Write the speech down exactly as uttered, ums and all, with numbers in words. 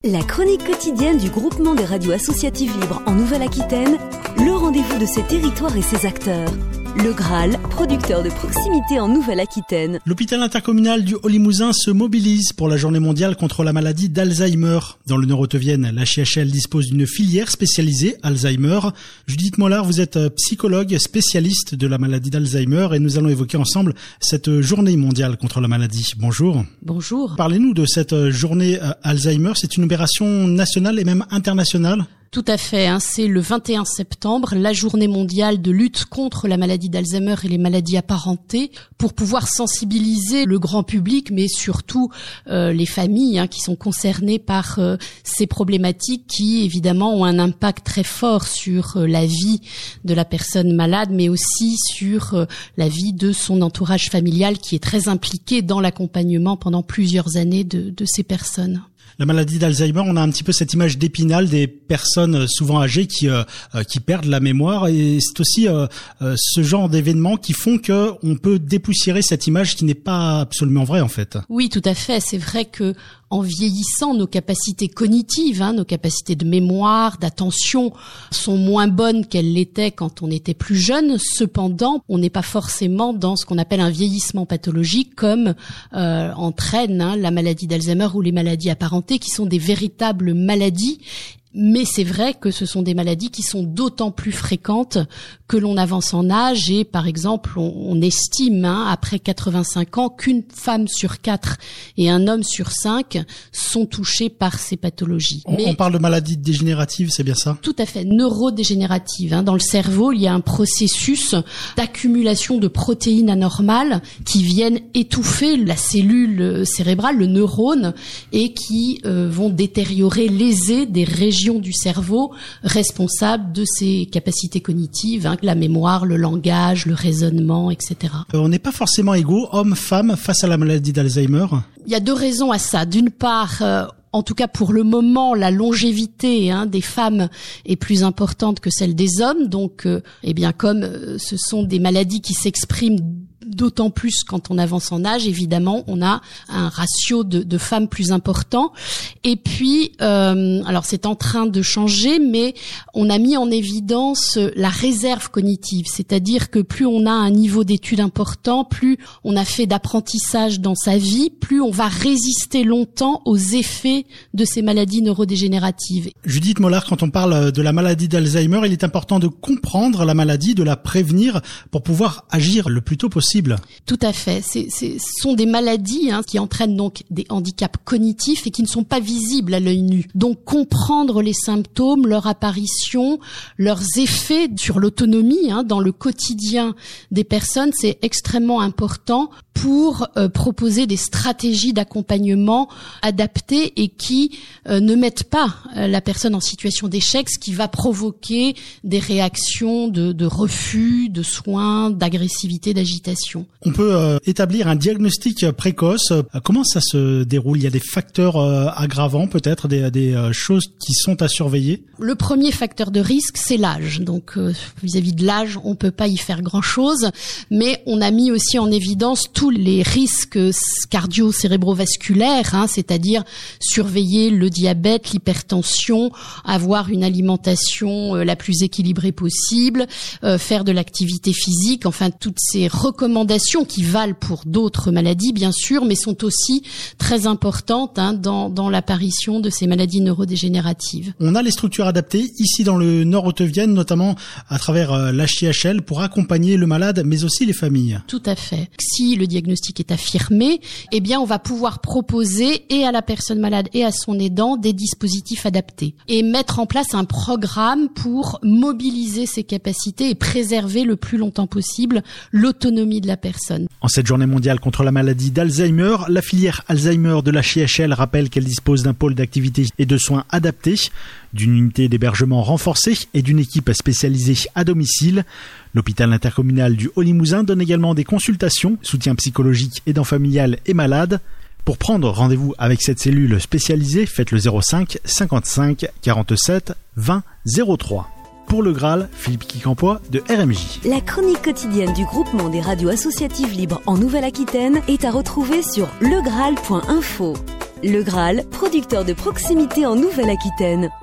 La chronique quotidienne du groupement des radios associatives libres en Nouvelle-Aquitaine, le rendez-vous de ses territoires et ses acteurs. Le Graal, producteur de proximité en Nouvelle-Aquitaine. L'hôpital intercommunal du Haut-Limousin se mobilise pour la journée mondiale contre la maladie d'Alzheimer. Dans le Nord-Haute-Vienne, la H H L dispose d'une filière spécialisée Alzheimer. Judith Mollard, vous êtes psychologue spécialiste de la maladie d'Alzheimer et nous allons évoquer ensemble cette journée mondiale contre la maladie. Bonjour. Bonjour. Parlez-nous de cette journée Alzheimer. C'est une opération nationale et même internationale? Tout à fait, hein, c'est le vingt et un septembre, la journée mondiale de lutte contre la maladie d'Alzheimer et les maladies apparentées, pour pouvoir sensibiliser le grand public, mais surtout euh, les familles hein, qui sont concernées par euh, ces problématiques qui, évidemment, ont un impact très fort sur euh, la vie de la personne malade, mais aussi sur euh, la vie de son entourage familial qui est très impliqué dans l'accompagnement pendant plusieurs années de, de ces personnes. La maladie d'Alzheimer, on a un petit peu cette image d'Épinal des personnes souvent âgées qui euh, qui perdent la mémoire, et c'est aussi euh, euh, ce genre d'événements qui font que on peut dépoussiérer cette image qui n'est pas absolument vraie en fait. Oui, tout à fait. C'est vrai que en vieillissant, nos capacités cognitives, hein, nos capacités de mémoire, d'attention sont moins bonnes qu'elles l'étaient quand on était plus jeune. Cependant, on n'est pas forcément dans ce qu'on appelle un vieillissement pathologique, comme euh, entraîne hein, la maladie d'Alzheimer ou les maladies apparentées, qui sont des véritables maladies. Mais c'est vrai que ce sont des maladies qui sont d'autant plus fréquentes que l'on avance en âge, et par exemple on, on estime hein, après quatre-vingt-cinq ans qu'une femme sur quatre et un homme sur cinq sont touchés par ces pathologies. On, Mais, on parle de maladies dégénératives, c'est bien ça? Tout à fait, neurodégénératives. Hein. Dans le cerveau, il y a un processus d'accumulation de protéines anormales qui viennent étouffer la cellule cérébrale, le neurone, et qui euh, vont détériorer, léser des régions du cerveau responsable de ses capacités cognitives, hein, la mémoire, le langage, le raisonnement, et cetera. Euh, on n'est pas forcément égaux, hommes, femmes, face à la maladie d'Alzheimer. Il y a deux raisons à ça. D'une part, euh, en tout cas pour le moment, la longévité hein, des femmes est plus importante que celle des hommes. Donc, euh, eh bien, comme euh, ce sont des maladies qui s'expriment d'autant plus quand on avance en âge, évidemment, on a un ratio de, de femmes plus important. Et puis, euh, alors c'est en train de changer, mais on a mis en évidence la réserve cognitive, c'est-à-dire que plus on a un niveau d'études important, plus on a fait d'apprentissage dans sa vie, plus on va résister longtemps aux effets de ces maladies neurodégénératives. Judith Mollard, quand on parle de la maladie d'Alzheimer, il est important de comprendre la maladie, de la prévenir pour pouvoir agir le plus tôt possible. Tout à fait. C'est, c'est, ce sont des maladies hein, qui entraînent donc des handicaps cognitifs et qui ne sont pas visibles à l'œil nu. Donc comprendre les symptômes, leur apparition, leurs effets sur l'autonomie hein, dans le quotidien des personnes, c'est extrêmement important pour euh, proposer des stratégies d'accompagnement adaptées et qui euh, ne mettent pas euh, la personne en situation d'échec, ce qui va provoquer des réactions de, de refus, de soins, d'agressivité, d'agitation. On peut euh, établir un diagnostic précoce. Euh, comment ça se déroule? Il y a des facteurs euh, aggravants, peut-être des, des euh, choses qui sont à surveiller? Le premier facteur de risque, c'est l'âge. Donc, euh, vis-à-vis de l'âge, on peut pas y faire grand-chose, mais on a mis aussi en évidence tous les risques cardio-cérébrovasculaires, hein, c'est-à-dire surveiller le diabète, l'hypertension, avoir une alimentation euh, la plus équilibrée possible, euh, faire de l'activité physique, enfin toutes ces recommandations qui valent pour d'autres maladies, bien sûr, mais sont aussi très importantes hein, dans, dans l'apparition de ces maladies neurodégénératives. On a les structures adaptées ici dans le Nord-Haute-Vienne, notamment à travers euh, l'H H L, pour accompagner le malade, mais aussi les familles. Tout à fait. Si le diagnostic est affirmé, eh bien, on va pouvoir proposer et à la personne malade et à son aidant des dispositifs adaptés et mettre en place un programme pour mobiliser ses capacités et préserver le plus longtemps possible l'autonomie de la personne. En cette journée mondiale contre la maladie d'Alzheimer, la filière Alzheimer de la H H L rappelle qu'elle dispose d'un pôle d'activité et de soins adaptés, d'une unité d'hébergement renforcée et d'une équipe spécialisée à domicile. L'hôpital intercommunal du Haut-Limousin donne également des consultations, soutien psychologique, aidant familial et malade. Pour prendre rendez-vous avec cette cellule spécialisée, faites le zéro cinq cinquante-cinq quarante-sept vingt zéro trois. Pour le Graal, Philippe Quincampoix de R M J. La chronique quotidienne du groupement des radios associatives libres en Nouvelle-Aquitaine est à retrouver sur le graal point info. Le Graal, producteur de proximité en Nouvelle-Aquitaine.